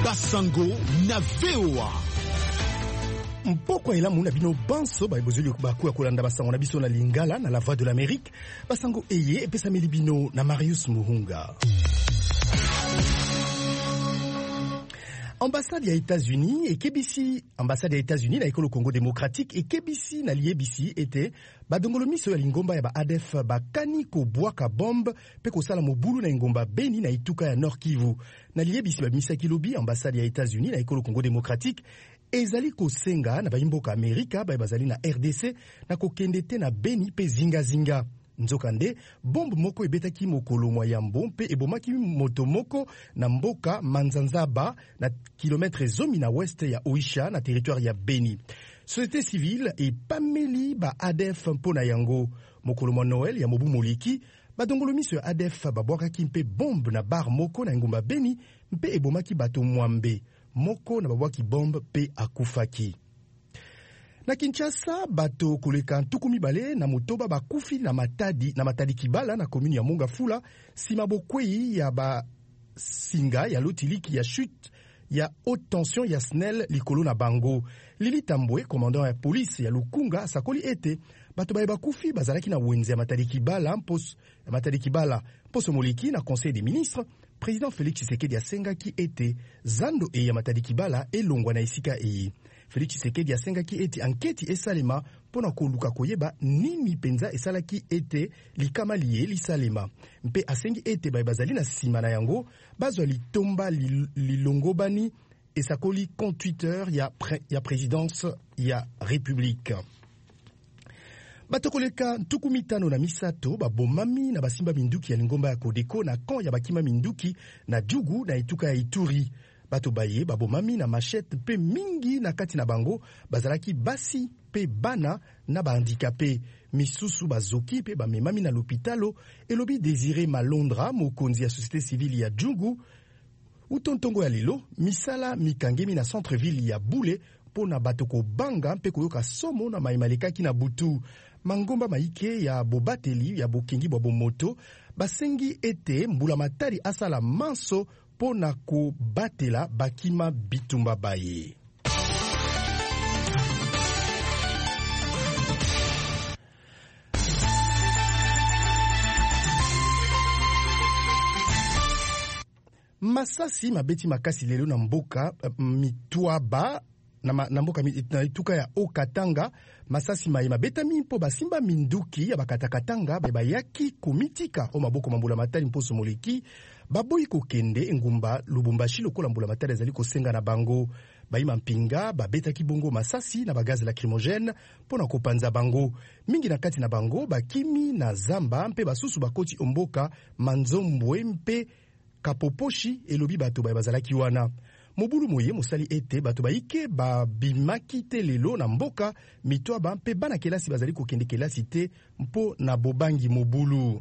Basango na VOA. Mpoko elamu na bino banso baibozeli bakuya kolanda basango na biso na Lingala na la Voix de l'Amérique. Basango eye epesa milibino na Marius Muhunga. Ambassade ya États-Unis et KBC, ambassade ya États-Unis na ekolo Congo démocratique et KBC na liebisi ete badongolo miso ya lingomba ya ba ADF bakani ko bwaka bombe pe ko sala mobulu na ngomba Beni na ituka ya Nord Kivu. Na liebisi ba misaki lobi ambassade ya États-Unis na ekolo Congo démocratique ezali kosenga na bayimboka Amerika bazali na RDC na kokendete na Beni pe zinga. Nzokande, bombe moko ebetaki mokolo mwa yambo mpe ebomaki moto moko na mboka Manzanzaba na kilometre zomi na weste ya Oisha na territoire ya Beni. Société civile epameli ba ADF mpona yango. Mokolo mwa Noël ya mobu moliki, badongolo miso ya ADF babwakaki mpe bombe na bar moko na ngomba Beni mpe ebomaki bato mwambe. Moko na babwaki bombe mpe akufaki. Na Kinshasa, bato koleka ntukumi bale na motoba bakufi na matadi kibala na commune ya Mongafula sima bokwei ya ba singa ya lotiliki ya chute ya haute tension ya SNEL likolo na bango. Lili Tambwe, commandant ya police ya Lukunga, sakoli ete bato baye bakufi bazalaki na wenze ya matadi kibala poso moliki na conseil des ministres. Président Félix Tshisekedi asengaki ete zando ya matadi kibala elongwa na esika eyi. Félix Tshisekedi asengaki ete anketi esalema pona koluka koyeba nini penza esalaki ete likama liye lisalema. Mpe asengi ete bazali na sima na yango bazwa litomba lilongobani esakoli compte Twitter ya présidence ya République. Batokoleka ntuku mitano na misato babomami na basimba minduki ya lingomba ya Kodeko na kan ya bakima minduki na Djugu na etuka ya Ituri. Bato baye babomami na machette pe mingi na kati na bango bazalaki basi pe bana na bahandikape. Misusu bazoki pe bamemami na l'hôpitalo elobi Désiré Malondra mokonzi ya société civile ya Djugu. Utontongo ya lelo misala mikangemi na centre-ville ya Boule pona bato ko banga mpe koyoka somo na maimalekaki na butu. Mangomba maike ya bobateli ya bokengi bwa bomoto basengi ete mbula matari asala manso pona ko batela bakima bitumba baye. Masasi mabeti makasi lelo na mboka Mitwaba na mboka na ituka ya Okatanga. Masasi maye mabetami mpo basimba minduki ya bakatakatanga bayaki komitika o maboko mambula matari mposo moleki baboyi kokende ngumba Lubumbashi lokola mbula matari ezali kosenga na bango. Bayima mpinga babetaki bongo masasi na bagazi lacrymogène pona kopanza bango. Mingi na kati na bango bakimi na zamba mpe basusu bakoti omboka Manzombwe mpe Kapoposhi elobi bato bazalaki wana. Mobulu moye mosali ete bato baike babimaki te lelo na mboka Mitwaba mpe bana kelasi bazali kokende kelasi te mpo na bobangi mobulu.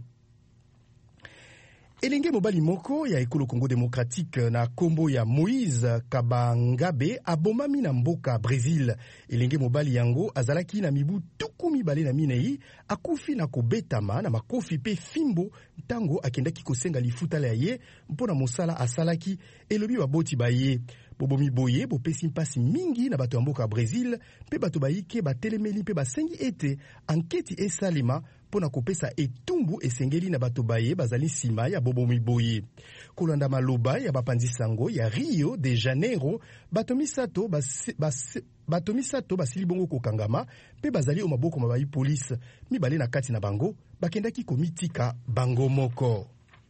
Elenge mobali moko ya ekolo Congo démocratique na kombo ya Moïse Kabangabe abomami na mboka Brésil. Elenge mobali yango azalaki na mibu tuku mibale na minei akufi na kobetama na makofi pe fimbo ntango akendaki kosenga lifuta la ye mpona mosala asalaki elobi baboti baye. Bobomi boye bopesi mpasi mingi na bato ya mboka Brésil pe bato baike batelemeli pe basengi ete anketi esalema pona kopesa etumbu esengeli na bato baye bazali sima ya bobomi boye. Kolanda maloba ya bapanzi sango ya Rio de Janeiro bato misato basili bongo kokangama pe bazali o maboko mabayi police mibale na kati na bango bakendaki komitika bango moko.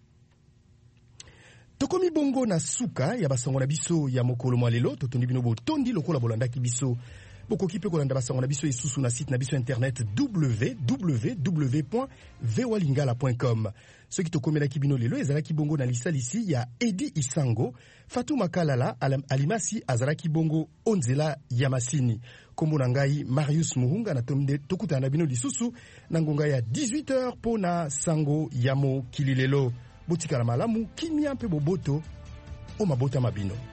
Tokomi bongo na suka ya basango na biso ya mokolo mwa lelo totondi bino botondi lokola bolandaki biso. Bokoki pe kolanda basango na biso esusu na site na biso internet www.voalingala.com. Soki tokomelaki bino lelo ezalaki bongo na lisalisi ya Edi Isango, Fatou Makalala alimasi azalaki bongo onzela ya masini. Kombo na ngai Marius Muhunga na tokutana na bino lisusu na ngonga ya 18h pona sango ya mokili lelo. Botika la malamu kimia mpe boboto o mabota mabino.